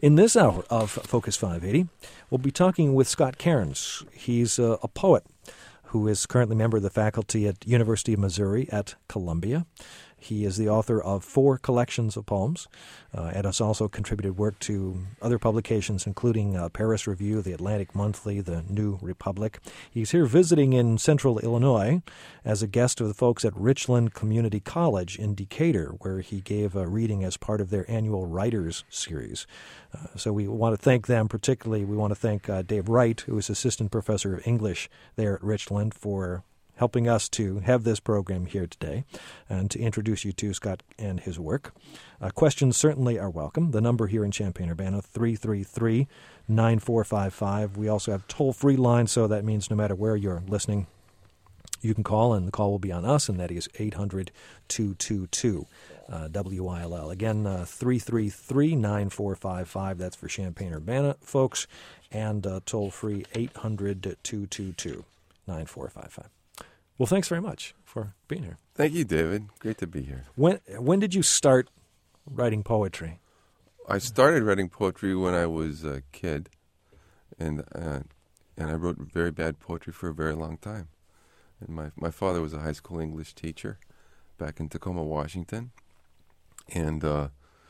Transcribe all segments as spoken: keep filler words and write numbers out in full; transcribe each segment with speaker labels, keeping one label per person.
Speaker 1: In this hour of Focus five eighty, we'll be talking with Scott Cairns. He's a, a poet who is currently a member of the faculty at University of Missouri at Columbia. He is the author of four collections of poems uh, and has also contributed work to other publications, including uh, Paris Review, The Atlantic Monthly, The New Republic. He's here visiting in central Illinois as a guest of the folks at Richland Community College in Decatur, where he gave a reading as part of their annual Writers Series. Uh, so we want to thank them particularly. We want to thank uh, Dave Wright, who is Assistant Professor of English there at Richland, for helping us to have this program here today and to introduce you to Scott and his work. Uh, questions certainly are welcome. The number here in Champaign-Urbana, three three three, nine four five five. We also have toll-free lines, so that means no matter where you're listening, you can call, and the call will be on us, and that is eight hundred, two two two, W I L L. Again, uh, three three three, nine four five five. That's for Champaign-Urbana folks, and uh, toll-free eight hundred, two two two, nine four five five. Well, thanks very much for being here.
Speaker 2: Thank you, David. Great to be here.
Speaker 1: When when did you start writing poetry?
Speaker 2: I started writing poetry when I was a kid, and uh, and I wrote very bad poetry for a very long time. And my my father was a high school English teacher back in Tacoma, Washington, and uh,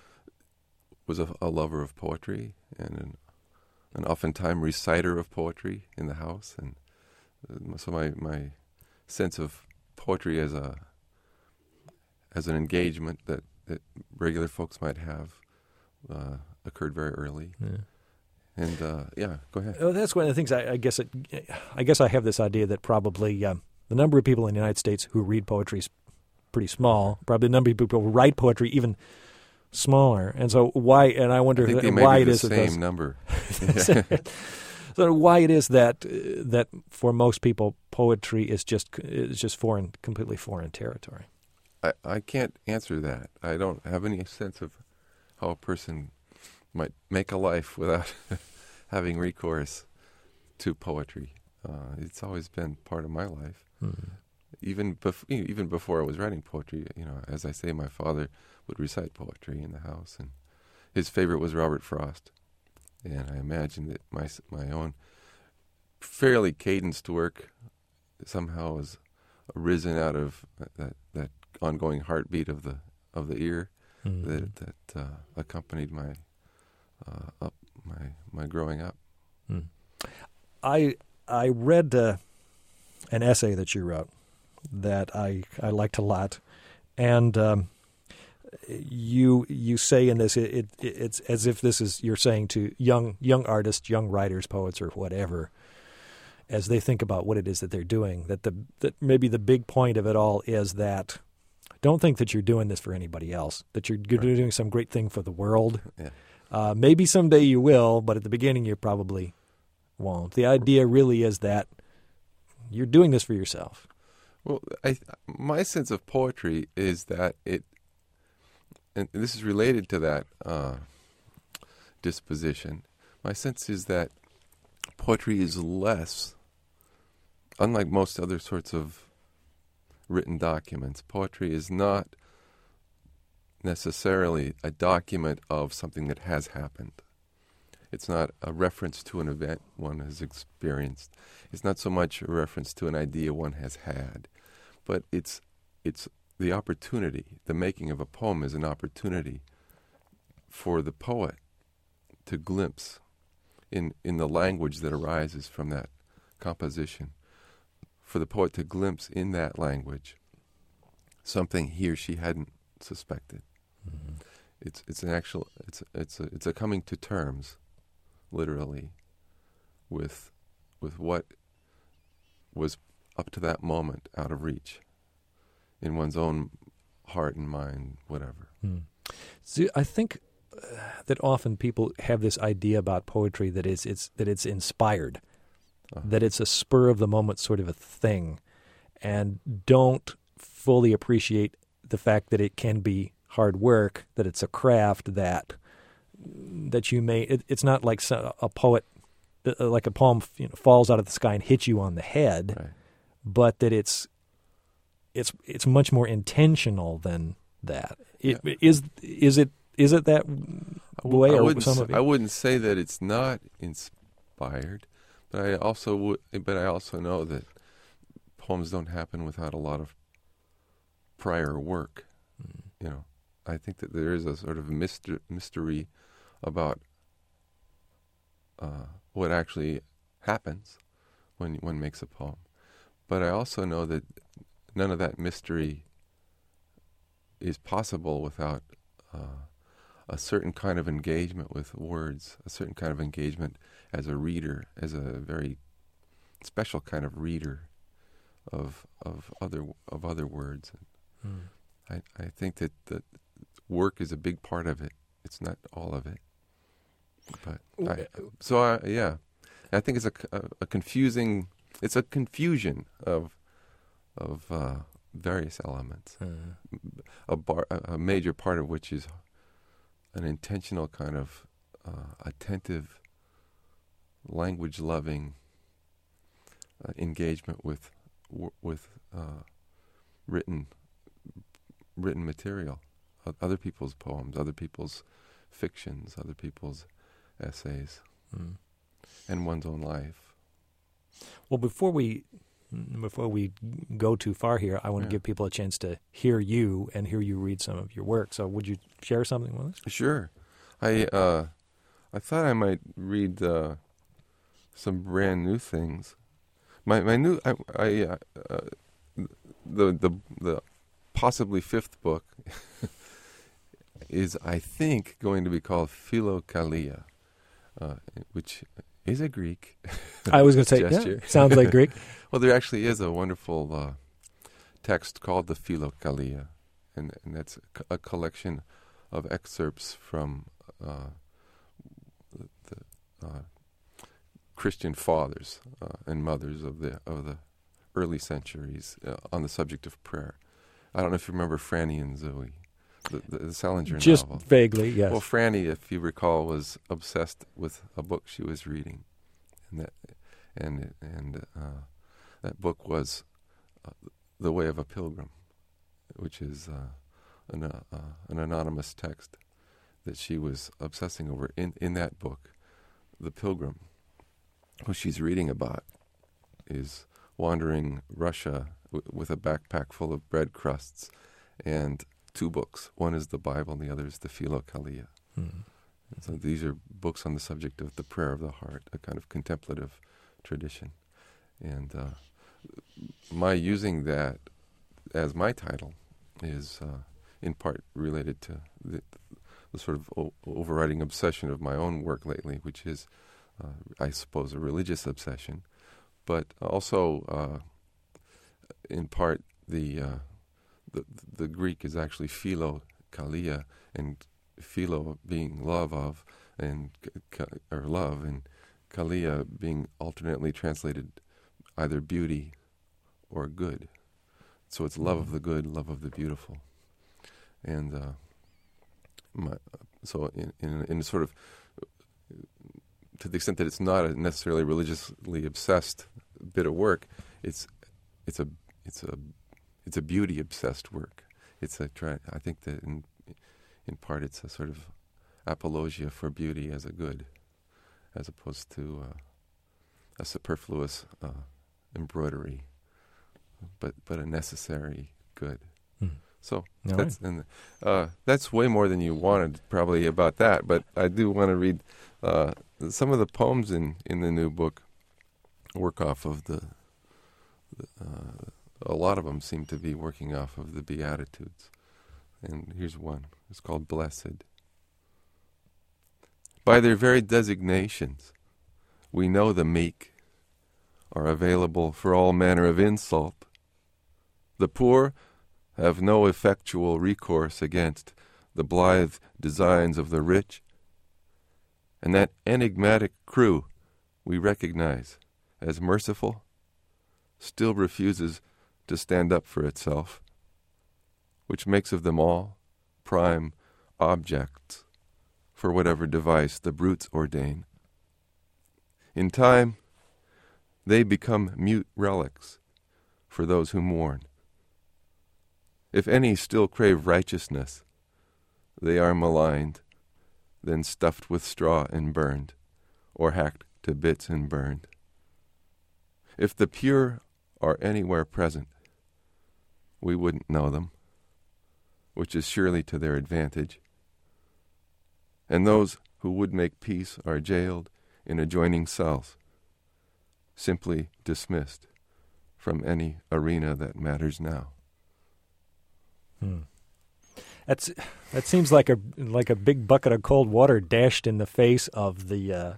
Speaker 2: was a, a lover of poetry and an, an oftentimes reciter of poetry in the house. And uh, so my my sense of poetry as a as an engagement that, that regular folks might have uh, occurred very early. Yeah. And uh, yeah, go ahead.
Speaker 1: Oh, that's one of the things. I, I guess. It, I guess I have this idea that probably um, the number of people in the United States who read poetry is pretty small. Probably the number of people who write poetry even smaller. And so why? And I wonder
Speaker 2: I think they may
Speaker 1: why
Speaker 2: be
Speaker 1: it
Speaker 2: the
Speaker 1: is
Speaker 2: same number.
Speaker 1: So why it is that uh, that for most people poetry is just is just foreign, completely foreign territory.
Speaker 2: I, I can't answer that. I don't have any sense of how a person might make a life without having recourse to poetry. Uh, it's always been part of my life. Hmm. Even bef- even before I was writing poetry, you know, as I say, my father would recite poetry in the house, and his favorite was Robert Frost. And I imagine that my my own fairly cadenced work somehow has arisen out of that, that ongoing heartbeat of the of the ear mm-hmm. that that uh, accompanied my uh, up my my growing up.
Speaker 1: Mm. I I read uh, an essay that you wrote that I I liked a lot, and. Um, You you say in this it, it it's as if this is you're saying to young young artists, young writers, poets, or whatever, as they think about what it is that they're doing. That the that maybe the big point of it all is that don't think that you're doing this for anybody else. That you're, you're
Speaker 2: right.
Speaker 1: doing some great thing for the world.
Speaker 2: Yeah.
Speaker 1: Uh, maybe someday you will, but at the beginning you probably won't. The idea really is that you're doing this for yourself.
Speaker 2: Well, I, my sense of poetry is that it. And this is related to that uh, disposition. My sense is that poetry is less, unlike most other sorts of written documents, poetry is not necessarily a document of something that has happened. It's not a reference to an event one has experienced. It's not so much a reference to an idea one has had, but it's it's the opportunity, the making of a poem is an opportunity for the poet to glimpse in, in the language that arises from that composition, for the poet to glimpse in that language something he or she hadn't suspected. Mm-hmm. It's it's an actual it's it's a, it's a coming to terms, literally, with with what was up to that moment out of reach. In one's own heart and mind, whatever. Hmm.
Speaker 1: So I think uh, that often people have this idea about poetry that it's, it's that it's inspired, uh-huh. that it's a spur of the moment sort of a thing, and don't fully appreciate the fact that it can be hard work, that it's a craft, that that you may. It, it's not like a poet, like a poem, you know, falls out of the sky and hits you on the head,
Speaker 2: right.
Speaker 1: but that it's. It's it's much more intentional than that. It,
Speaker 2: yeah.
Speaker 1: Is is it is it that way,
Speaker 2: I
Speaker 1: or
Speaker 2: wouldn't,
Speaker 1: some of it?
Speaker 2: I wouldn't say that it's not inspired, but I also would, but I also know that poems don't happen without a lot of prior work. Mm. You know, I think that there is a sort of myster- mystery about uh, what actually happens when one makes a poem. But I also know that none of that mystery is possible without uh, a certain kind of engagement with words, a certain kind of engagement as a reader, as a very special kind of reader of of other of other words. Mm. I I think that the work is a big part of it. It's not all of it. But I, so I, yeah, I think it's a, a, a confusing. It's a confusion of of uh, various elements. Uh, a, bar, a major part of which is an intentional kind of uh, attentive, language-loving uh, engagement with w- with uh, written written material, other people's poems, other people's fictions, other people's essays, mm. and one's own life.
Speaker 1: Well, before we before we go too far here, I want yeah. to give people a chance to hear you and hear you read some of your work. So, would you share something with us?
Speaker 2: Sure. I uh, I thought I might read uh, some brand new things. My my new I, I uh, uh, the the the possibly fifth book is, I think, going to be called Philokalia, uh, which is a Greek.
Speaker 1: I was going to say, yeah, sounds like Greek.
Speaker 2: Well, there actually is a wonderful uh, text called the Philokalia, and, and that's a, a collection of excerpts from uh, the, the uh, Christian fathers uh, and mothers of the of the early centuries uh, on the subject of prayer. I don't know if you remember Franny and Zoe, the, the, the Salinger
Speaker 1: Just
Speaker 2: novel.
Speaker 1: Just vaguely, yes.
Speaker 2: Well, Franny, if you recall, was obsessed with a book she was reading, and that and and uh, that book was uh, The Way of a Pilgrim, which is uh, an uh, uh, an anonymous text that she was obsessing over. In in that book, the pilgrim, who she's reading about, is wandering Russia w- with a backpack full of bread crusts and two books. One is the Bible, and the other is the Philokalia. Mm-hmm. So these are books on the subject of the prayer of the heart, a kind of contemplative tradition. And uh, my using that as my title is uh, in part related to the, the sort of o- overriding obsession of my own work lately, which is, uh, I suppose, a religious obsession, but also uh, in part the, uh, the the Greek is actually Philokalia, and philo being love of, and ka, or love, and kalia being alternately translated either beauty or good. So it's love of the good, love of the beautiful, and uh, my, so in, in in sort of to the extent that it's not a necessarily religiously obsessed bit of work, it's it's a it's a it's a beauty obsessed work. It's a try. I think that in in part it's a sort of apologia for beauty as a good, as opposed to uh, a superfluous uh, embroidery, but but a necessary good. Mm. So no that's and uh, that's way more than you wanted probably about that. But I do want to read uh, some of the poems in, in the new book. Work off of the. the uh, a lot of them seem to be working off of the Beatitudes, and here's one. It's called Blessed. By their very designations, we know the meek are available for all manner of insult. The poor have no effectual recourse against the blithe designs of the rich, and that enigmatic crew we recognize as merciful still refuses to stand up for itself, which makes of them all prime objects for whatever device the brutes ordain. In time, they become mute relics for those who mourn. If any still crave righteousness, they are maligned, then stuffed with straw and burned, or hacked to bits and burned. If the pure are anywhere present, we wouldn't know them, which is surely to their advantage. And those who would make peace are jailed in adjoining cells, simply dismissed from any arena that matters now.
Speaker 1: Hmm. That's that seems like a like a big bucket of cold water dashed in the face of the uh,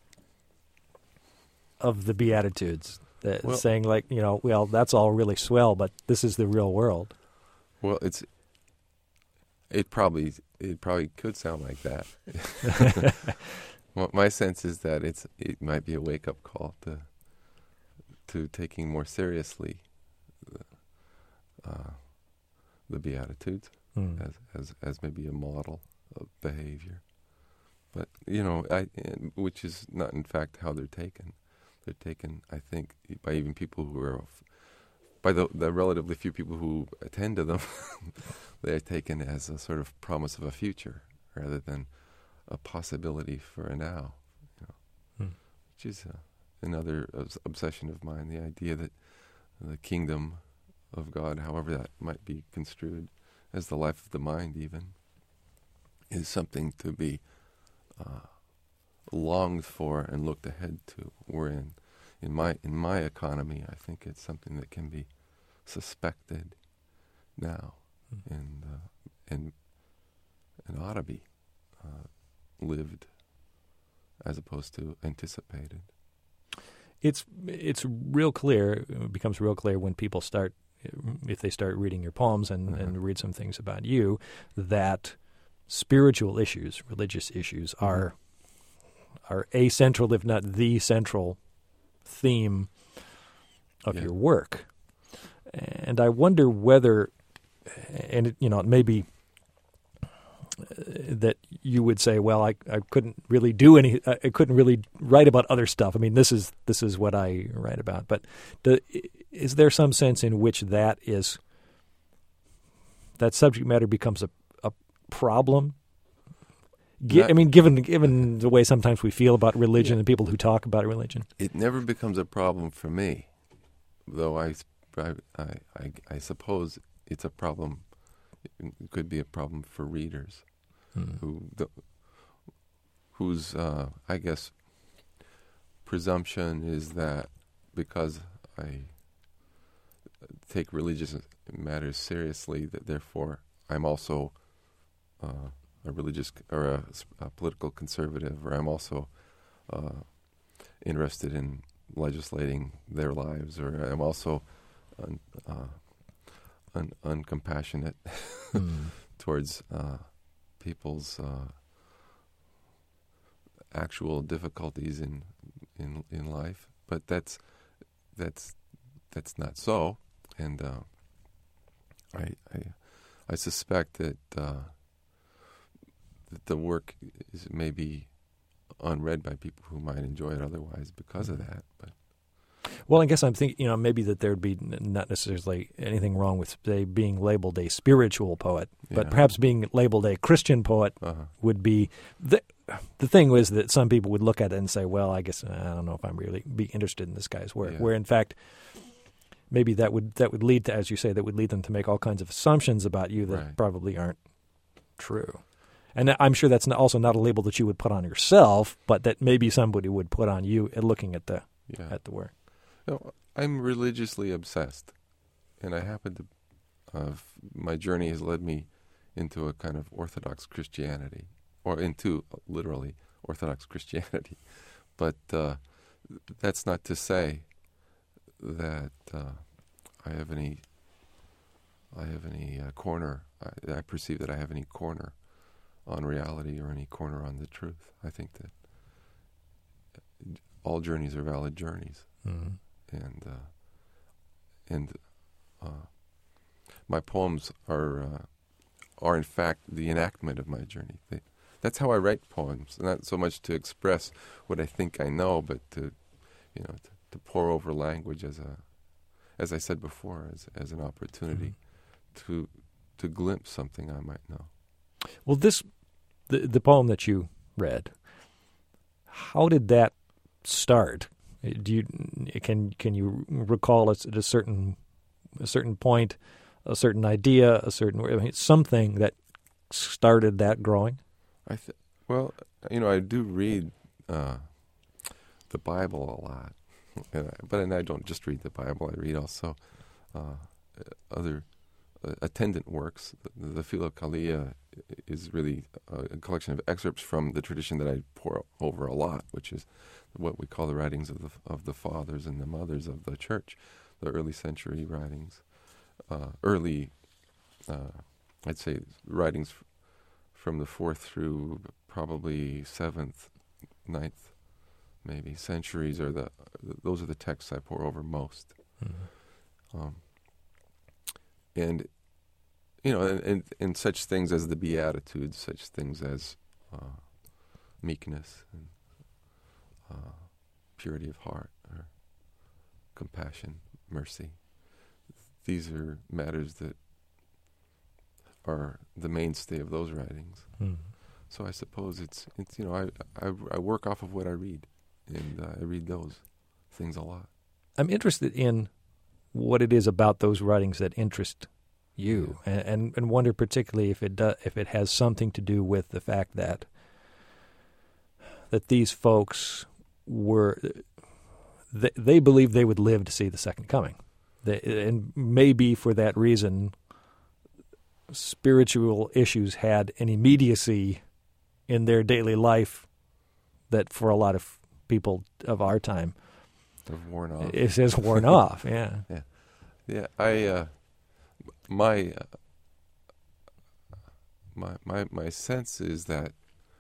Speaker 1: of the Beatitudes, uh,
Speaker 2: well,
Speaker 1: saying like, you know, well, that's all really swell, but this is the real world.
Speaker 2: Well, it's it probably it probably could sound like that. Well, my sense is that it's it might be a wake up call to to taking more seriously the, uh, the Beatitudes. Mm. As, as as maybe a model of behavior, but you know, I which is not in fact how they're taken. They're taken, I think, by even people who are, by the the relatively few people who attend to them, they're taken as a sort of promise of a future rather than a possibility for a now. You know, mm. Which is uh, another obsession of mine: the idea that the kingdom of God, however that might be construed, as the life of the mind even, is something to be uh, longed for and looked ahead to. Wherein, in my in my economy, I think it's something that can be suspected now, mm. and uh, and and ought to be uh, lived as opposed to anticipated.
Speaker 1: It's it's real clear. It becomes real clear when people start. If they start reading your poems and, mm-hmm. and read some things about you, that spiritual issues, religious issues, mm-hmm. are are a central, if not the central, theme of yeah. your work. And I wonder whether, and it, you know, it may be that you would say, well, I, I couldn't really do any, I couldn't really write about other stuff. I mean, this is this is what I write about. But the, is there some sense in which that is, that subject matter becomes a, a problem? G- I mean, given given the way sometimes we feel about religion yeah. and people who talk about religion.
Speaker 2: It never becomes a problem for me, though I, I, I, I suppose it's a problem. It could be a problem for readers, hmm. who, the, whose uh, I guess presumption is that because I take religious matters seriously, that therefore I'm also uh, a religious or a, a political conservative, or I'm also uh, interested in legislating their lives, or I'm also uh, uh, Un- uncompassionate mm. towards uh, people's uh, actual difficulties in, in in life, but that's that's that's not so, and uh, I, I I suspect that uh, that the work is maybe unread by people who might enjoy it otherwise because of that, but.
Speaker 1: Well, I guess I'm thinking, you know, maybe that there would be not necessarily anything wrong with, say, being labeled a spiritual poet, yeah. but perhaps being labeled a Christian poet uh-huh. would be the the thing was that some people would look at it and say, well, I guess I don't know if I'm really be interested in this guy's work. Yeah. Where in fact, maybe that would that would lead to, as you say, that would lead them to make all kinds of assumptions about you that
Speaker 2: right.
Speaker 1: probably aren't true. And I'm sure that's not, also not a label that you would put on yourself, but that maybe somebody would put on you looking at the
Speaker 2: yeah.
Speaker 1: at the work.
Speaker 2: No, I'm religiously obsessed, and I happen to, uh, my journey has led me into a kind of Orthodox Christianity, or into, literally, Orthodox Christianity. But uh, that's not to say that uh, I have any, I have any uh, corner, I, I perceive that I have any corner on reality or any corner on the truth. I think that all journeys are valid journeys. Mm-hmm. And uh, and uh, my poems are uh, are in fact the enactment of my journey. They, that's how I write poems, not so much to express what I think I know, but to you know to, to pour over language as a, as I said before, as as an opportunity mm-hmm. to to glimpse something I might know.
Speaker 1: Well, this the, the poem that you read, how did that start? Do you can can you recall it at a certain a certain point, a certain idea, a certain I mean, something that started that growing?
Speaker 2: I th- well, you know, I do read uh, the Bible a lot, and I, but and I don't just read the Bible. I read also uh, other uh, attendant works. The, the Philokalia is really a collection of excerpts from the tradition that I pour over a lot, which is what we call the writings of the of the fathers and the mothers of the church, the early century writings, uh, early, uh, I'd say, writings f- from the fourth through probably seventh, ninth, maybe centuries are the those are the texts I pour over most, mm-hmm. um, and you know, and, and and such things as the Beatitudes, such things as uh, meekness and Uh, purity of heart, or compassion, mercy. These are matters that are the mainstay of those writings. Mm. So I suppose it's, it's you know, I, I, I work off of what I read, and uh, I read those things a lot.
Speaker 1: I'm interested in what it is about those writings that interest you, yeah. and, and and wonder particularly if it do, if it has something to do with the fact that that these folks were they, they believed they would live to see the second coming, they, and maybe for that reason, spiritual issues had an immediacy in their daily life that, for a lot of people of our time,
Speaker 2: have worn off.
Speaker 1: It says worn off. Yeah,
Speaker 2: yeah, yeah. I uh, my uh, my my my sense is that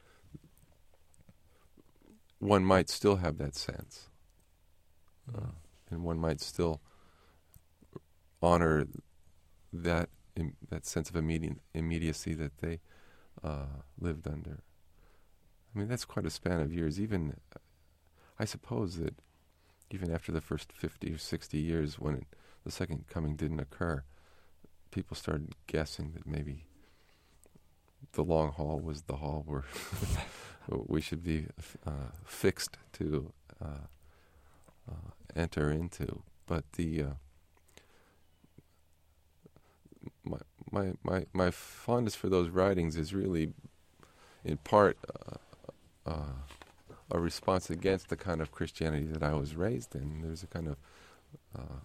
Speaker 2: one might still have that sense, uh, and one might still honor that im- that sense of immediate immediacy that they uh, lived under. I mean, that's quite a span of years. Even, I suppose that even after the first fifty or sixty years, when it, the second coming didn't occur, people started guessing that maybe the long haul was the haul where we should be uh, fixed to uh, uh, enter into. But the uh, my my my my fondness for those writings is really, in part, uh, uh, a response against the kind of Christianity that I was raised in. There's a kind of uh,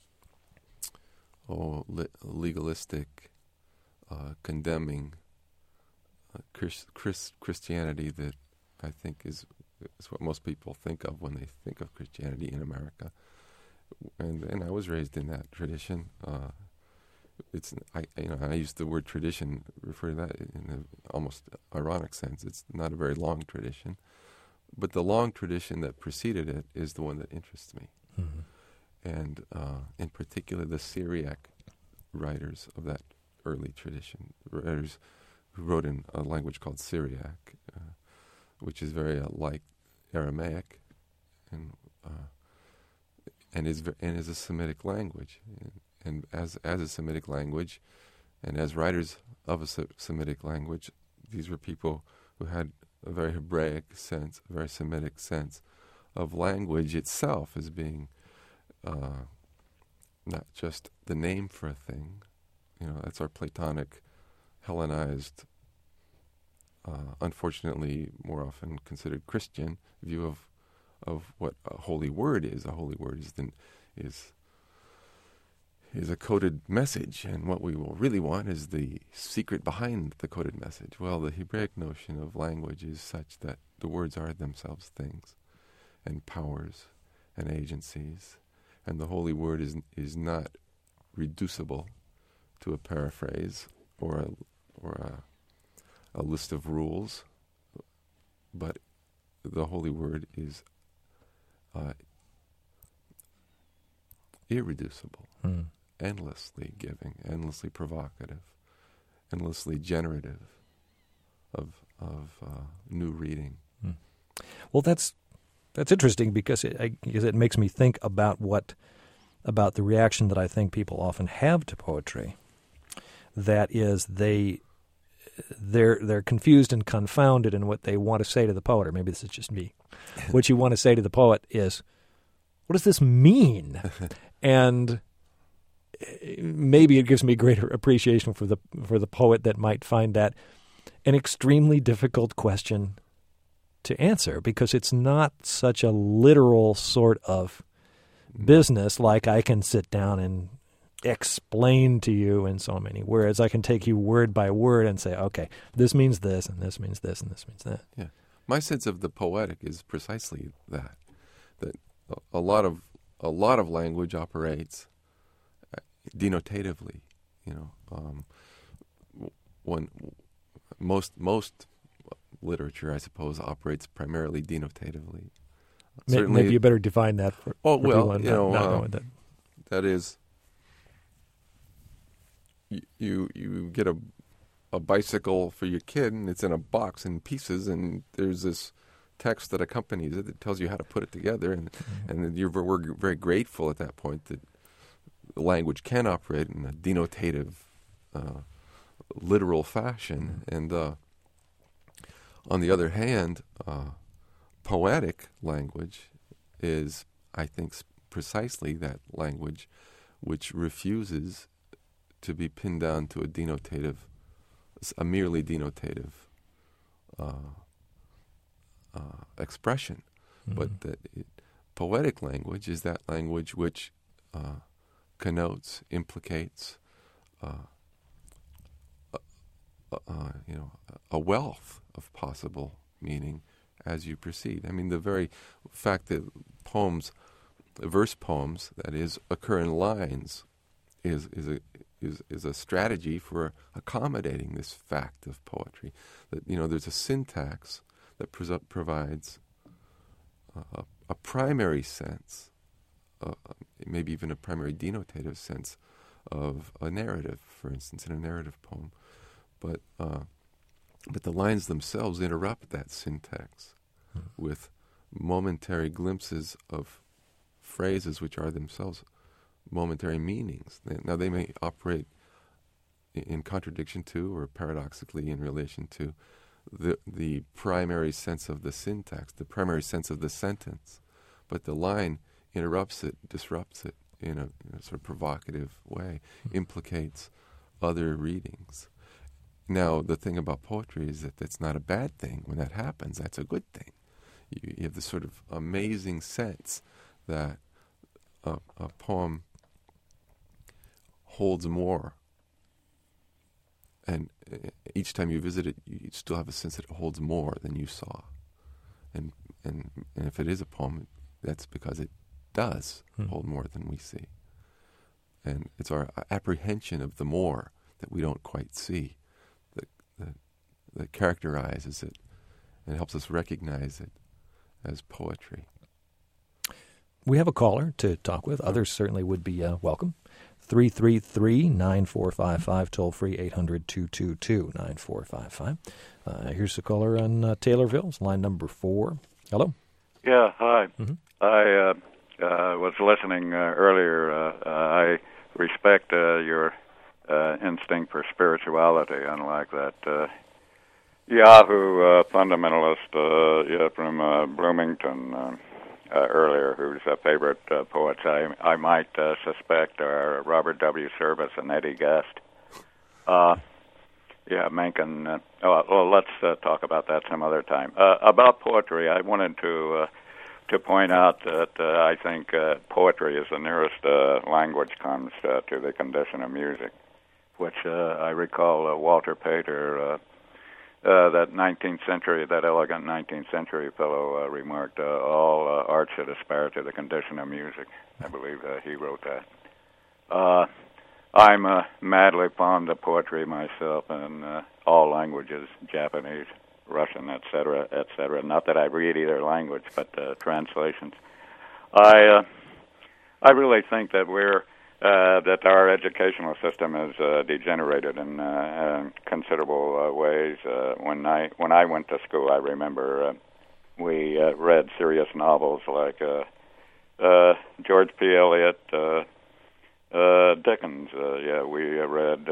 Speaker 2: oh le- legalistic, uh, condemning uh, Chris, Chris, Christianity that I think is is what most people think of when they think of Christianity in America. And and I was raised in that tradition. Uh, it's I you know I use the word tradition, refer to that in an almost ironic sense. It's not a very long tradition, but the long tradition that preceded it is the one that interests me. Mm-hmm. And uh, in particular, the Syriac writers of that early tradition, writers who wrote in a language called Syriac, uh, which is very uh, like Aramaic, and uh, and is and is a Semitic language, and, and as as a Semitic language, and as writers of a Semitic language, these were people who had a very Hebraic sense, a very Semitic sense of language itself as being uh, not just the name for a thing. You know, that's our Platonic, Hellenized, uh, unfortunately more often considered Christian view of of what a holy word is. A holy word is the, is is a coded message, and what we will really want is the secret behind the coded message. Well, the Hebraic notion of language is such that the words are themselves things, and powers, and agencies, and the holy word is is not reducible to a paraphrase or a or a, a list of rules, but the holy word is uh, irreducible, mm. endlessly giving, endlessly provocative, endlessly generative of of uh, new reading. Mm.
Speaker 1: Well, that's that's interesting because it I, because it makes me think about what about the reaction that I think people often have to poetry. That is, they they're they're confused and confounded in what they want to say to the poet, or maybe this is just me. What you want to say to the poet is, what does this mean? And maybe it gives me greater appreciation for the for the poet that might find that an extremely difficult question to answer, because it's not such a literal sort of business like I can sit down and explain to you in so many words. I can take you word by word and say, okay, this means this, and this means this, and this means that.
Speaker 2: Yeah. My sense of the poetic is precisely that, that a lot of a lot of language operates denotatively. You know, um, one most most literature, I suppose, operates primarily denotatively.
Speaker 1: Maybe, maybe you better define that for,
Speaker 2: oh,
Speaker 1: for
Speaker 2: well,
Speaker 1: people
Speaker 2: you
Speaker 1: not,
Speaker 2: know,
Speaker 1: not
Speaker 2: uh,
Speaker 1: knowing that.
Speaker 2: That is, you you, you get a a bicycle for your kid, and it's in a box in pieces, and there's this text that accompanies it that tells you how to put it together, and mm-hmm. and you're we're very grateful at that point that the language can operate in a denotative, uh, literal fashion. Mm-hmm. And uh, on the other hand, uh, poetic language is, I think, precisely that language which refuses to be pinned down to a denotative, a merely denotative uh, uh, expression. Mm-hmm. But that it, poetic language is that language which uh, connotes, implicates, uh, uh, uh, you know, a wealth of possible meaning as you proceed. I mean, the very fact that poems, verse poems, that is, occur in lines, is is a is is a strategy for accommodating this fact of poetry. That, you know, there's a syntax that pres- provides a, a primary sense, uh, maybe even a primary denotative sense of a narrative, for instance, in a narrative poem. But uh, but the lines themselves interrupt that syntax hmm. with momentary glimpses of phrases which are themselves momentary meanings. Now, they may operate in contradiction to, or paradoxically in relation to, the the primary sense of the syntax, the primary sense of the sentence, but the line interrupts it, disrupts it in a, in a sort of provocative way, mm-hmm. implicates other readings. Now, the thing about poetry is that that's not a bad thing. When that happens, that's a good thing. You, you have this sort of amazing sense that a, a poem holds more, and each time you visit it, you still have a sense that it holds more than you saw. And and and if it is a poem, that's because it does hmm. hold more than we see. And it's our apprehension of the more that we don't quite see that that, that characterizes it and helps us recognize it as poetry.
Speaker 1: We have a caller to talk with. Others certainly would be uh, welcome. three three three, nine four five five, toll free eight hundred, two two two, nine four five five. Uh, here's the caller on uh, Taylorville, line number four. Hello.
Speaker 3: Yeah, hi.
Speaker 1: Mm-hmm.
Speaker 3: I uh, uh, was listening uh, earlier. Uh, uh, I respect uh, your uh, instinct for spirituality, unlike that uh, Yahoo uh, fundamentalist uh, yeah, from uh, Bloomington uh, uh, earlier, whose uh, favorite uh, poets I, I might uh, suspect are Robert W. Service and Eddie Guest. Uh, yeah, Mencken. Uh, oh, well, let's uh, talk about that some other time. Uh, about poetry, I wanted to uh, to point out that uh, I think uh, poetry is the nearest uh, language comes uh, to the condition of music, which uh, I recall uh, Walter Pater, uh, uh, that nineteenth century, that elegant nineteenth century fellow, uh, remarked, uh, all uh, art should aspire to the condition of music. I believe uh, he wrote that. Uh, I'm uh, madly fond of poetry myself in uh, all languages, Japanese, Russian, et cetera, et cetera. Not that I read either language, but uh, translations. I uh, I really think that we're uh, that our educational system is uh, degenerated in, uh, in considerable uh, ways. Uh, when I when I went to school, I remember uh, we uh, read serious novels like uh, uh, George P. Eliot, uh, uh, Dickens. Uh, yeah, we uh, read uh,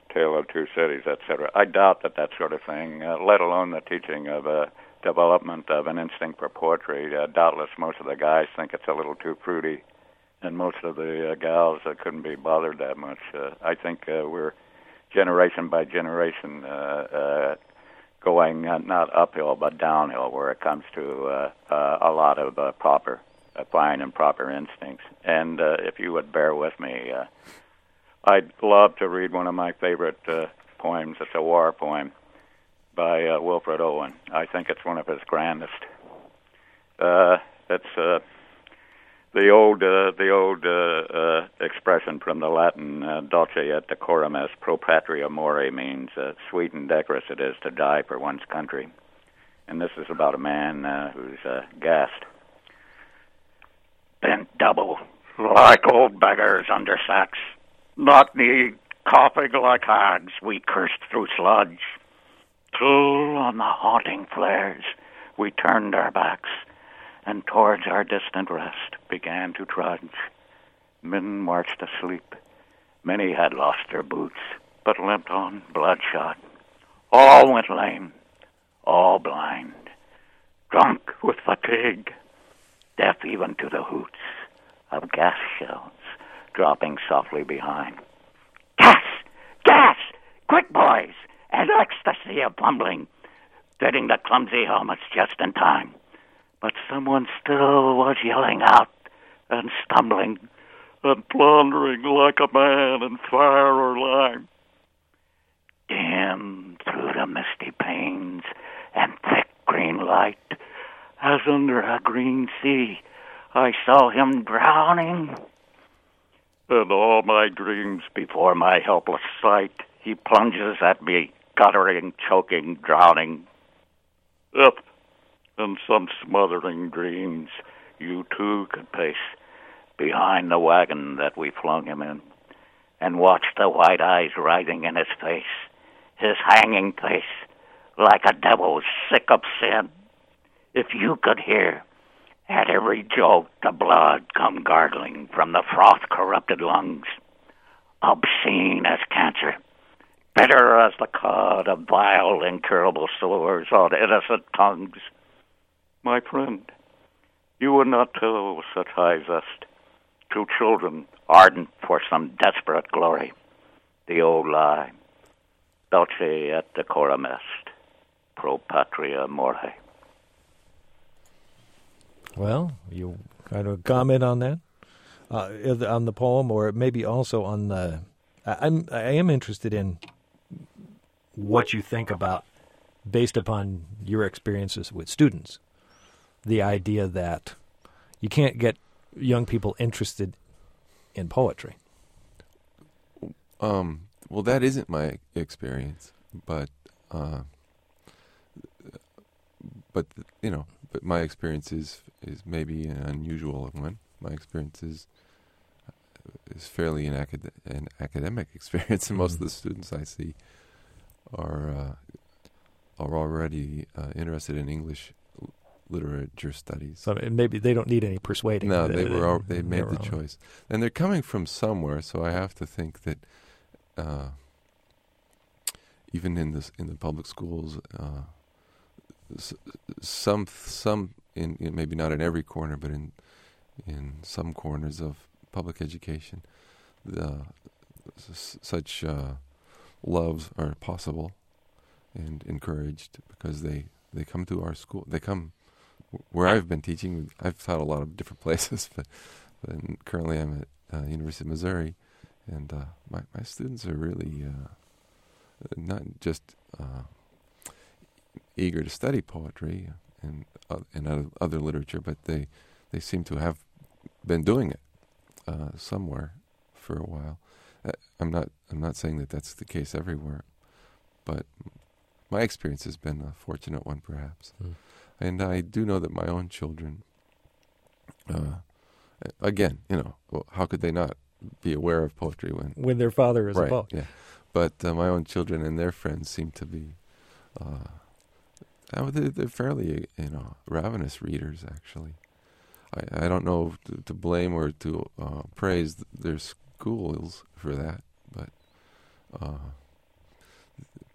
Speaker 3: Tale of Two Cities, et cetera. I doubt that that sort of thing, uh, let alone the teaching of a development of an instinct for poetry. Uh, doubtless most of the guys think it's a little too fruity, and most of the uh, gals uh, couldn't be bothered that much. Uh, I think uh, we're generation by generation uh, uh, going uh, not uphill but downhill where it comes to uh, uh, a lot of uh, proper, uh, fine and proper instincts. And uh, if you would bear with me, uh, I'd love to read one of my favorite uh, poems. It's a war poem by uh, Wilfred Owen. I think it's one of his grandest. Uh, it's uh, the old uh, the old uh, uh, expression from the Latin, uh, dulce et decorum est pro patria more, means uh, sweet and decorous it is to die for one's country. And this is about a man uh, who's uh, gassed. Bent double, like old beggars under sacks. Knock-kneed, coughing like hags, we cursed through sludge. Till on the haunting flares we turned our backs, and towards our distant rest began to trudge. Men marched asleep. Many had lost their boots, but limped on bloodshot. All went lame, all blind, drunk with fatigue, deaf even to the hoots of gas shells dropping softly behind. Gas! Gas! Quick, boys! An ecstasy of fumbling, fitting the clumsy helmets just in time. But someone still was yelling out and stumbling and floundering like a man in fire or lime. Dim through the misty panes and thick green light, as under a green sea, I saw him drowning. And all my dreams before my helpless sight, he plunges at me, guttering, choking, drowning. If in some smothering dreams you too could pace behind the wagon that we flung him in, and watch the white eyes rising in his face, his hanging face, like a devil sick of sin. If you could hear at every jolt the blood come gargling from the froth-corrupted lungs, obscene as cancer, bitter as the cud of vile, incurable sores on innocent tongues. My friend, you would not tell such high zest to children ardent for some desperate glory, the old lie, dulce et decorum est, pro patria more.
Speaker 1: Well, you kind of comment on that, uh, on the poem, or maybe also on the. I'm I am interested in what you think about, based upon your experiences with students, the idea that you can't get young people interested in poetry.
Speaker 2: Um. Well, that isn't my experience, but uh, but you know, but my experience is. is maybe an unusual one. My experience is, is fairly an, acad- an academic experience, and most mm-hmm. of the students I see are uh, are already uh, interested in English l- literature studies.
Speaker 1: So maybe they don't need any persuading.
Speaker 2: No,
Speaker 1: they,
Speaker 2: they were all, they made the
Speaker 1: own.
Speaker 2: choice, and they're coming from somewhere. So I have to think that uh, even in this in the public schools, uh, s- some some. In, in maybe not in every corner, but in in some corners of public education, the, s- such uh, loves are possible and encouraged because they, they come to our school. They come w- where I've been teaching. I've taught a lot of different places, but, but currently I'm at uh, University of Missouri, and uh, my my students are really uh, not just uh, eager to study poetry and uh, and other, other literature, but they they seem to have been doing it uh, somewhere for a while. Uh, I'm not I'm not saying that that's the case everywhere, but my experience has been a fortunate one, perhaps. Mm. And I do know that my own children, uh, again, you know, well, how could they not be aware of poetry when
Speaker 1: when their father is
Speaker 2: right,
Speaker 1: a poet?
Speaker 2: Yeah, but uh, my own children and their friends seem to be. Uh, Oh, they're, they're fairly, you know, ravenous readers, actually. I, I don't know to, to blame or to uh, praise th- their schools for that, but uh,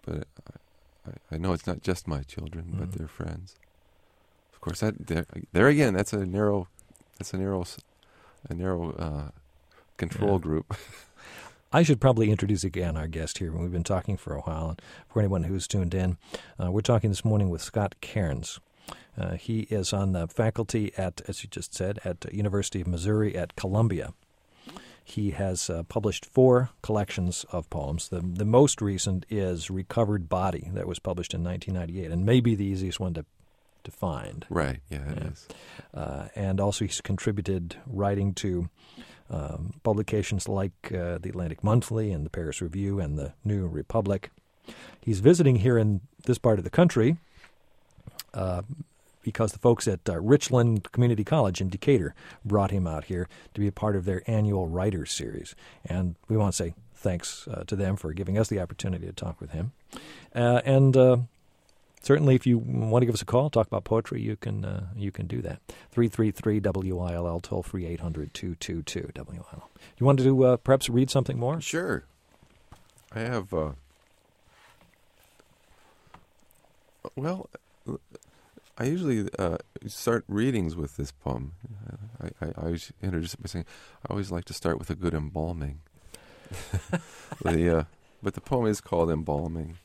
Speaker 2: but I, I know it's not just my children, mm-hmm. but their friends. Of course, that there, there again, that's a narrow, that's a narrow, a narrow uh, control yeah. group.
Speaker 1: I should probably introduce again our guest here. We've been talking for a while, and for anyone who's tuned in, uh, we're talking this morning with Scott Cairns. Uh, he is on the faculty at, as you just said, at the University of Missouri at Columbia. He has uh, published four collections of poems. The the most recent is Recovered Body, that was published in nineteen ninety-eight, and maybe the easiest one to to find.
Speaker 2: Right, yeah, it yeah. is.
Speaker 1: Uh, and also he's contributed writing to um, publications like uh, the Atlantic Monthly and the Paris Review and the New Republic. He's visiting here in this part of the country uh, because the folks at uh, Richland Community College in Decatur brought him out here to be a part of their annual Writers Series. And we want to say thanks uh, to them for giving us the opportunity to talk with him. Uh, and uh, certainly if you want to give us a call, talk about poetry, you can uh, you can do that. three three three W I L L, toll-free eight hundred two two two W I L L. You want to uh, perhaps read something more?
Speaker 2: Sure. I have, uh, well... I usually uh, start readings with this poem. I, I, I always introduce it by saying I always like to start with a good embalming. the, uh, but the poem is called Embalming.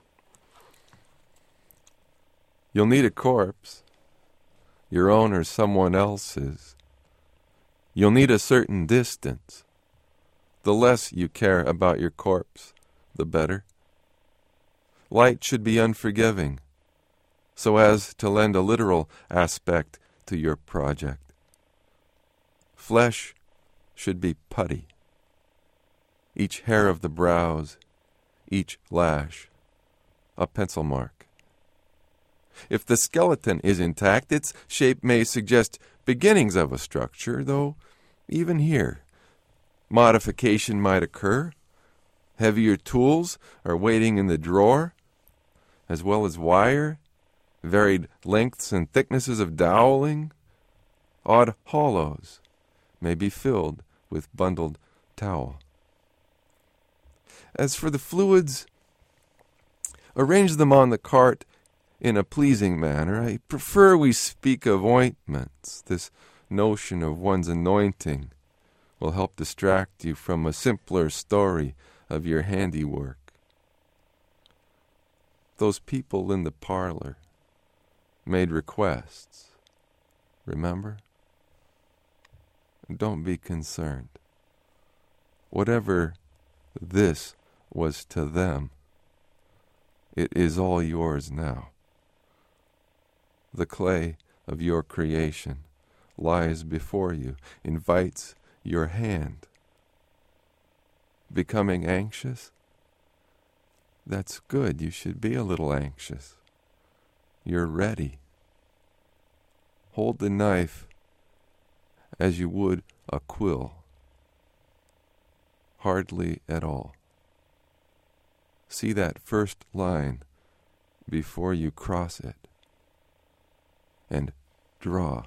Speaker 2: You'll need a corpse, your own or someone else's. You'll need a certain distance. The less you care about your corpse, the better. Light should be unforgiving, so as to lend a literal aspect to your project. Flesh should be putty. Each hair of the brows, each lash, a pencil mark. If the skeleton is intact, its shape may suggest beginnings of a structure, though even here, modification might occur. Heavier tools are waiting in the drawer, as well as wire, varied lengths and thicknesses of doweling. Odd hollows may be filled with bundled towel. As for the fluids, arrange them on the cart in a pleasing manner. I prefer we speak of ointments. This notion of one's anointing will help distract you from a simpler story of your handiwork. Those people in the parlor made requests. Remember? Don't be concerned. Whatever this was to them, it is all yours now. The clay of your creation lies before you, invites your hand. Becoming anxious? That's good. You should be a little anxious. You're ready. Hold the knife as you would a quill. Hardly at all. See that first line before you cross it. And draw.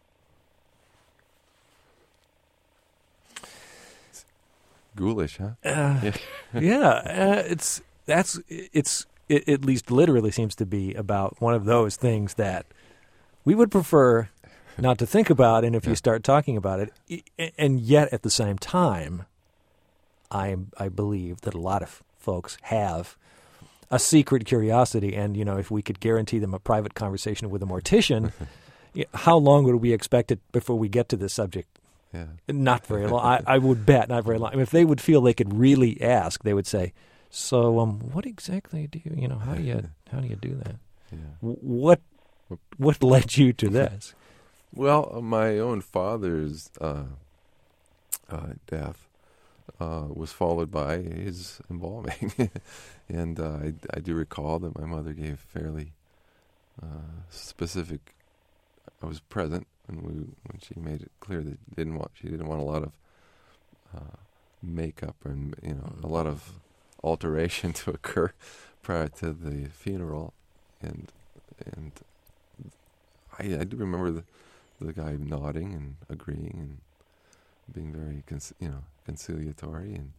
Speaker 2: It's ghoulish, huh?
Speaker 1: Uh, yeah, yeah uh, it's that's it's it at least literally seems to be about one of those things that we would prefer not to think about, and if yeah. you start talking about it, and yet at the same time, I I believe that a lot of folks have a secret curiosity, and you know, if we could guarantee them a private conversation with a mortician, how long would we expect it before we get to this subject?
Speaker 2: Yeah.
Speaker 1: Not very long. I, I would bet not very long. I mean, if they would feel they could really ask, they would say, "So, um, what exactly do you, you know, how do you, how do you do that?
Speaker 2: Yeah.
Speaker 1: What, what led you to this?"
Speaker 2: Well, my own father's uh, uh, death uh, was followed by his embalming, and uh, I, I do recall that my mother gave fairly uh, specific. I was present when we when she made it clear that didn't want she didn't want a lot of uh, makeup and you know a lot of alteration to occur prior to the funeral, and and I, I do remember the the guy nodding and agreeing and being very con- you know conciliatory, and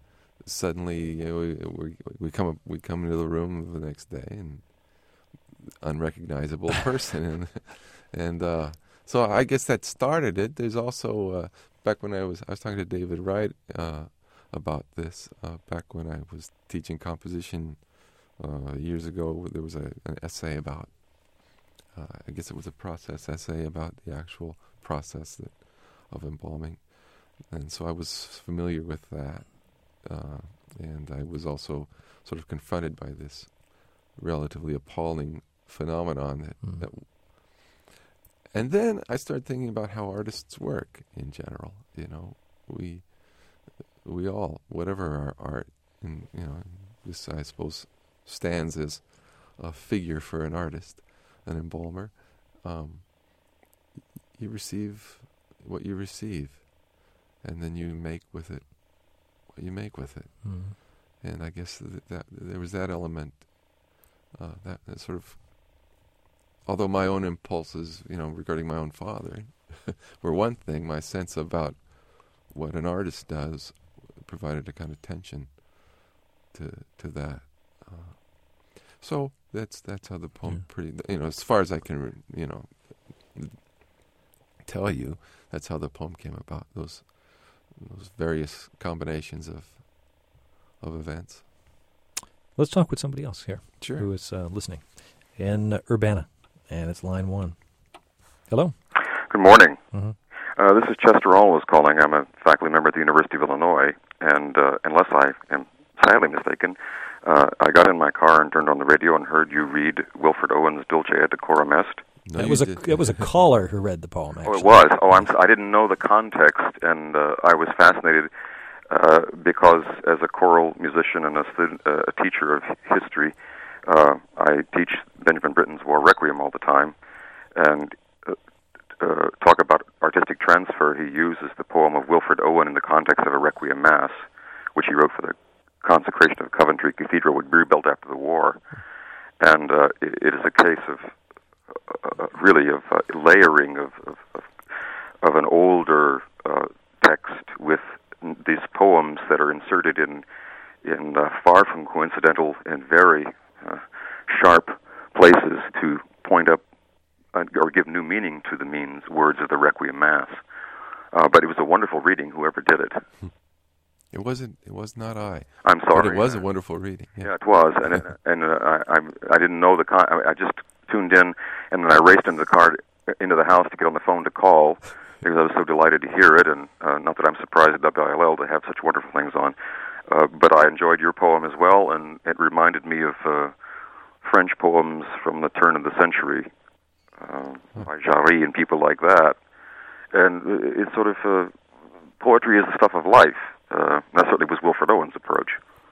Speaker 2: suddenly you know, we, we we come up, we come into the room the next day and unrecognizable person, and and uh, so I guess that started it. There's also uh, back when I was I was talking to David Wright uh, about this uh, back when I was teaching composition uh, years ago. There was a, an essay about uh, I guess it was a process essay about the actual process that, of embalming, and so I was familiar with that. Uh, and I was also sort of confronted by this relatively appalling phenomenon. That,
Speaker 1: mm.
Speaker 2: that, and then I started thinking about how artists work in general. You know, we we all, whatever our art, and you know, this I suppose stands as a figure for an artist, an embalmer. Um, you receive what you receive, and then you make with it you make with it.
Speaker 1: Mm.
Speaker 2: And I guess that, that there was that element, uh, that, that sort of, although my own impulses, you know, regarding my own father, were one thing, my sense about what an artist does provided a kind of tension to to that. Uh, so that's that's how the poem,
Speaker 1: yeah.
Speaker 2: pretty, you know, as far as I can, you know, tell you, that's how the poem came about. Those. Those various combinations of of events.
Speaker 1: Let's talk with somebody else here
Speaker 2: Sure.
Speaker 1: who is uh, listening in uh, Urbana, and it's line one. Hello.
Speaker 4: Good morning.
Speaker 1: Mm-hmm.
Speaker 4: Uh, this is Chester Always calling. I'm a faculty member at the University of Illinois, and uh, unless I am sadly mistaken, uh, I got in my car and turned on the radio and heard you read Wilfred Owen's Dulce et Decorum Est.
Speaker 2: No,
Speaker 1: That was a
Speaker 2: did.
Speaker 1: it was a caller who read the poem. Actually.
Speaker 4: Oh, it was. Oh, I'm. I didn't know the context, and uh, I was fascinated uh, because, as a choral musician and a, student, uh, a teacher of history, uh, I teach Benjamin Britten's War Requiem all the time, and uh, uh, talk about artistic transfer. He uses the poem of Wilfred Owen in the context of a Requiem Mass, which he wrote for the consecration of Coventry Cathedral, which was rebuilt after the war, and uh, it, it is a case of Uh, really of uh, layering of, of, of, of an older uh, text with n- these poems that are inserted in in uh, far from coincidental and very uh, sharp places to point up uh, or give new meaning to the means words of the Requiem Mass. Uh, but it was a wonderful reading, whoever did it.
Speaker 2: It wasn't. It was not I.
Speaker 4: I'm sorry.
Speaker 2: But it was a wonderful reading. Yeah,
Speaker 4: yeah it was, and it, and uh, I, I I didn't know the con- I, I just tuned in, and then I raced into the car, into the house to get on the phone to call, because I was so delighted to hear it, and uh, not that I'm surprised at W I L L to have such wonderful things on, uh, but I enjoyed your poem as well, and it reminded me of uh, French poems from the turn of the century, uh, by Jarry and people like that, and it's sort of, uh, poetry is the stuff of life. Uh, that certainly was Wilfred Owen's approach.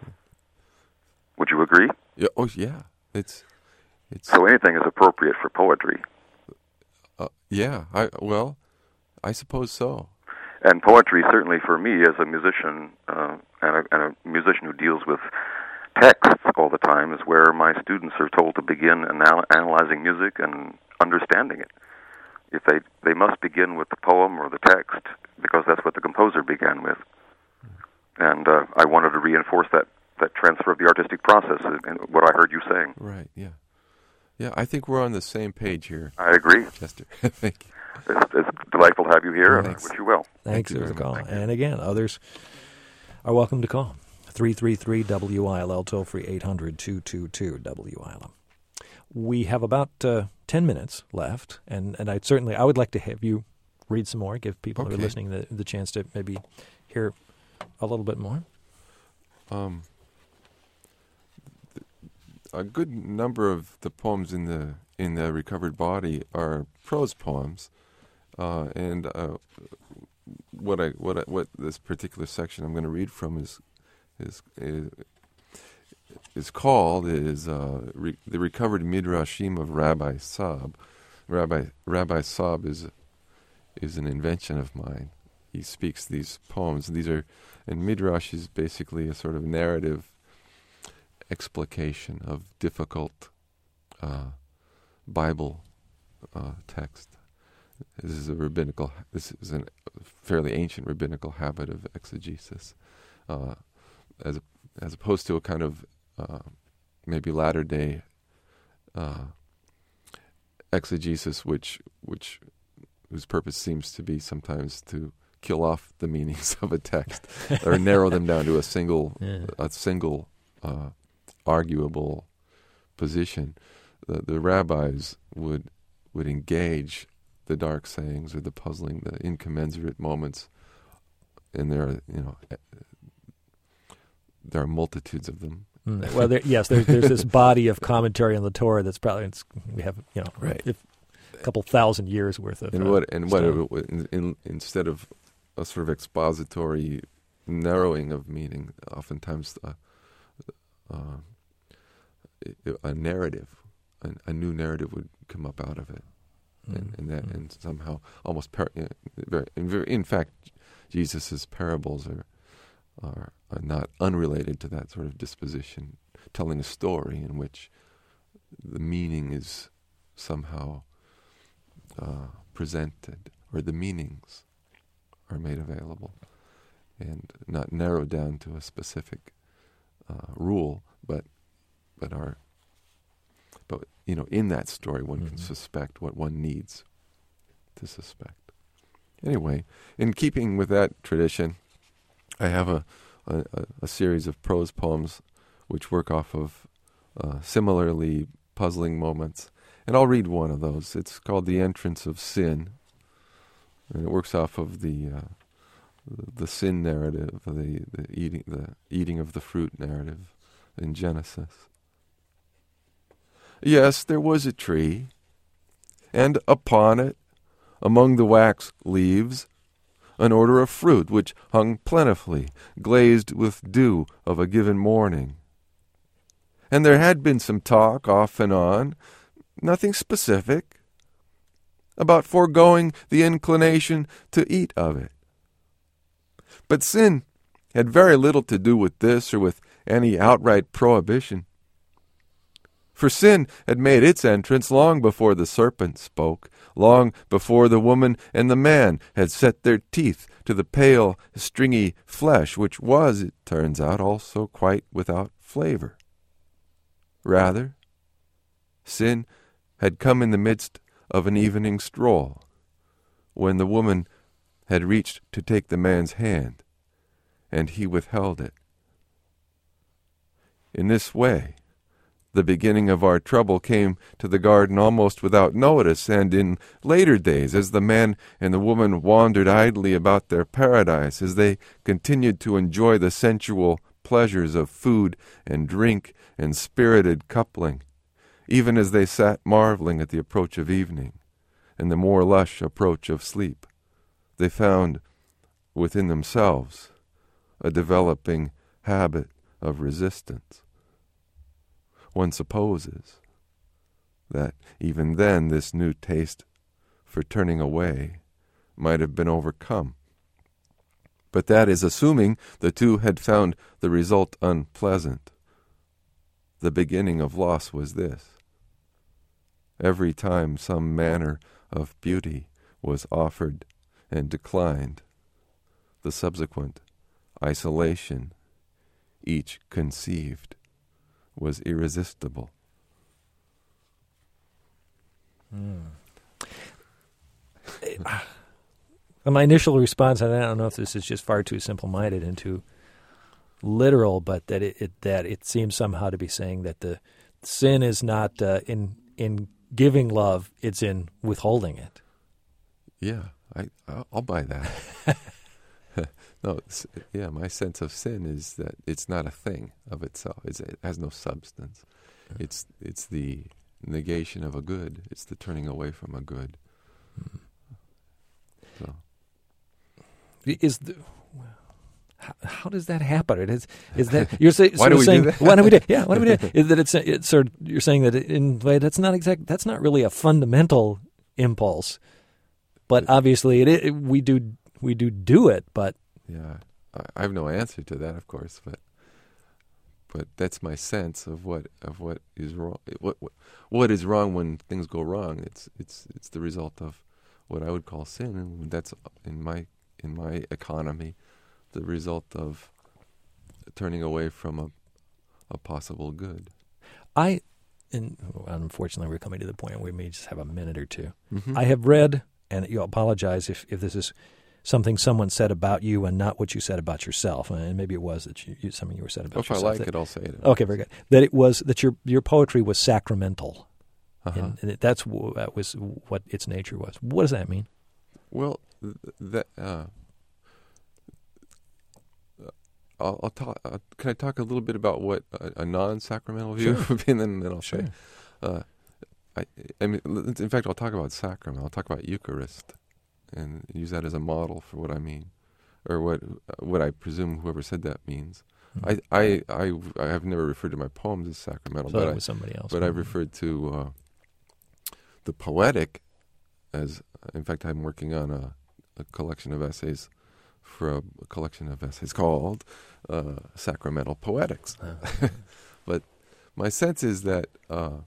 Speaker 4: Would you agree?
Speaker 2: Yeah. Oh, yeah. It's. It's.
Speaker 4: So anything is appropriate for poetry.
Speaker 2: Uh, yeah. I well, I suppose so.
Speaker 4: And poetry, certainly for me as a musician uh, and, a, and a musician who deals with texts all the time, is where my students are told to begin anal- analyzing music and understanding it. If they they must begin with the poem or the text, because that's what the composer began with. And uh, I wanted to reinforce that, that transfer of the artistic process and what I heard you saying.
Speaker 2: Right, yeah. Yeah, I think we're on the same page here.
Speaker 4: I agree.
Speaker 2: Chester. Thank you.
Speaker 4: It's, it's delightful to have you here, and I
Speaker 1: Thanks.
Speaker 4: wish you well.
Speaker 1: Thanks
Speaker 2: Thank you
Speaker 1: for the
Speaker 2: very
Speaker 1: call.
Speaker 2: much.
Speaker 1: And again, others are welcome to call. three three three W I L L, toll free eight hundred two two two W I L L. We have about uh, ten minutes left, and, and I'd certainly, I would like to have you read some more, give people who
Speaker 2: Okay.
Speaker 1: are listening the, the chance to maybe hear a little bit more.
Speaker 2: Um, th- a good number of the poems in the in the recovered body are prose poems, uh, and uh, what I what I, what this particular section I'm going to read from is is is, is called is uh, re- the recovered midrashim of Rabbi Sab. Rabbi Rabbi Sab is is an invention of mine. He speaks these poems. These are, and midrash is basically a sort of narrative explication of difficult uh, Bible uh, text. This is a rabbinical. This is a fairly ancient rabbinical habit of exegesis. Uh, as a, as opposed to a kind of uh, maybe latter day uh, exegesis, which which whose purpose seems to be sometimes to kill off the meanings of a text or narrow them down to a single yeah. a single uh, arguable position. The, the rabbis would would engage the dark sayings or the puzzling, the incommensurate moments, and there are you know there are multitudes of them.
Speaker 1: Mm. Well, there, yes, there's there's this body of commentary on the Torah that's probably it's, we have you know
Speaker 2: right.
Speaker 1: if, a couple thousand years worth of
Speaker 2: and
Speaker 1: uh,
Speaker 2: what and
Speaker 1: stuff.
Speaker 2: what it, in, in, instead of a sort of expository narrowing of meaning, oftentimes uh, uh, a narrative, a, a new narrative would come up out of it, mm. and, and that mm. and somehow almost par- very, in, very, in fact, Jesus's parables are, are are not unrelated to that sort of disposition, telling a story in which the meaning is somehow uh, presented, or the meanings are made available, and not narrowed down to a specific uh, rule, but but are but you know in that story one mm-hmm. can suspect what one needs to suspect. Anyway, in keeping with that tradition, I have a a, a series of prose poems which work off of uh, similarly puzzling moments, and I'll read one of those. It's called "The Entrance of Sin," and it works off of the uh, the sin narrative, the the eating the eating of the fruit narrative in Genesis. Yes, there was a tree, and upon it, among the wax leaves, an order of fruit which hung plentifully, glazed with dew of a given morning. And there had been some talk off and on, nothing specific, about foregoing the inclination to eat of it. But sin had very little to do with this or with any outright prohibition. For sin had made its entrance long before the serpent spoke, long before the woman and the man had set their teeth to the pale, stringy flesh, which was, it turns out, also quite without flavor. Rather, sin had come in the midst of an evening stroll, when the woman had reached to take the man's hand, and he withheld it. In this way, the beginning of our trouble came to the garden almost without notice, and in later days, as the man and the woman wandered idly about their paradise, as they continued to enjoy the sensual pleasures of food and drink and spirited coupling, even as they sat marveling at the approach of evening and the more lush approach of sleep, they found within themselves a developing habit of resistance. One supposes that even then this new taste for turning away might have been overcome. But that is assuming the two had found the result unpleasant. The beginning of loss was this. Every time some manner of beauty was offered and declined, the subsequent isolation each conceived was irresistible.
Speaker 1: Mm. My initial response, and I don't know if this is just far too simple-minded and too literal, but that it, it that it seems somehow to be saying that the sin is not uh, in in giving love; it's in withholding it.
Speaker 2: Yeah, I I'll buy that. No, yeah, my sense of sin is that it's not a thing of itself. It's, it has no substance. Mm. It's it's the negation of a good. It's the turning away from a good. Mm. So,
Speaker 1: is the how, how does that happen? It is is that you're say,
Speaker 2: why do we
Speaker 1: saying
Speaker 2: do that?
Speaker 1: why do we do? Yeah, why do we do? Is that it's it's sort of, you're saying that in a way that's not exact. That's not really a fundamental impulse, but obviously it, it we do we do do it, but.
Speaker 2: Yeah, I have no answer to that, of course, but but that's my sense of what of what is wrong. What what, what is wrong when things go wrong? It's it's it's the result of what I would call sin, and that's in my in my economy, the result of turning away from a, a possible good.
Speaker 1: I, and unfortunately, we're coming to the point where we may just have a minute or two.
Speaker 2: Mm-hmm.
Speaker 1: I have read, and you apologize if, if this is something someone said about you and not what you said about yourself, and maybe it was that you, you something you were said about
Speaker 2: if
Speaker 1: yourself.
Speaker 2: I like
Speaker 1: that,
Speaker 2: it, I'll say it.
Speaker 1: Okay, very good. That it was that your your poetry was sacramental,
Speaker 2: Uh-huh.
Speaker 1: and, and that's that was what its nature was. What does that mean?
Speaker 2: Well, th- that uh, I'll, I'll talk. Uh, can I talk a little bit about what a, a non-sacramental view
Speaker 1: Sure.
Speaker 2: would be, and then, then I'll
Speaker 1: Sure.
Speaker 2: say. Uh, I, I mean, in fact, I'll talk about sacrament. I'll talk about Eucharist, and use that as a model for what I mean, or what what I presume whoever said that means.
Speaker 1: Mm-hmm.
Speaker 2: I, I I I have never referred to my poems as sacramental,
Speaker 1: So
Speaker 2: but
Speaker 1: that
Speaker 2: I,
Speaker 1: was somebody else.
Speaker 2: but I've referred to uh, the poetic as. In fact, I'm working on a, a collection of essays for a, a collection of essays called uh, Sacramental Poetics.
Speaker 1: Uh,
Speaker 2: But my sense is that uh,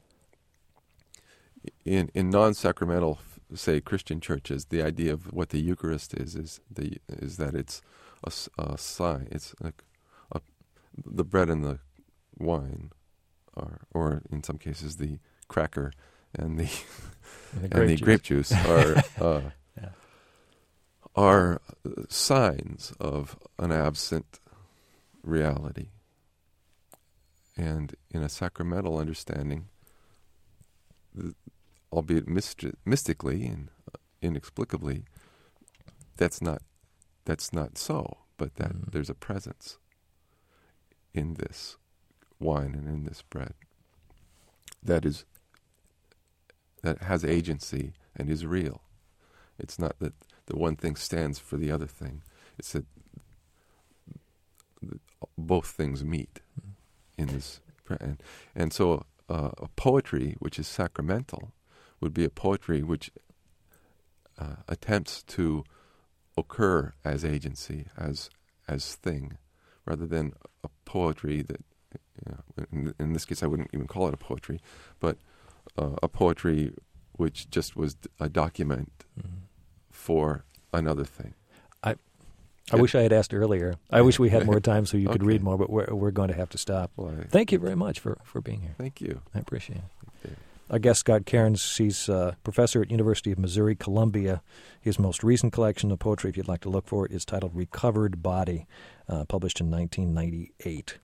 Speaker 2: in in non-sacramental, say Christian churches, the idea of what the Eucharist is is the is that it's a, s- a sign. It's like a, the bread and the wine, are, or in some cases the cracker and the
Speaker 1: and the
Speaker 2: and
Speaker 1: grape
Speaker 2: the
Speaker 1: juice.
Speaker 2: grape juice are uh,
Speaker 1: Yeah.
Speaker 2: are signs of an absent reality. And in a sacramental understanding, th- albeit mysti- mystically and uh, inexplicably, that's not that's not so. But that
Speaker 1: Mm.
Speaker 2: there's a presence in this wine and in this bread that is that has agency and is real. It's not that the one thing stands for the other thing. It's that th- both things meet in this. And, and so uh, a poetry which is sacramental would be a poetry which uh, attempts to occur as agency, as as thing, rather than a poetry that, you know, in, in this case I wouldn't even call it a poetry, but uh, a poetry which just was a document
Speaker 1: Mhm.
Speaker 2: for another thing.
Speaker 1: I I wish I had asked earlier. I wish we had more time so you could
Speaker 2: Okay.
Speaker 1: read more, but we're we're going to have to stop.
Speaker 2: Well, I,
Speaker 1: Thank you very much for, for being here.
Speaker 2: thank you.
Speaker 1: I appreciate it.
Speaker 2: Okay.
Speaker 1: Our guest, Scott Cairns, he's a professor at University of Missouri, Columbia. His most recent collection of poetry, if you'd like to look for it, is titled Recovered Body, uh, published in nineteen ninety-eight.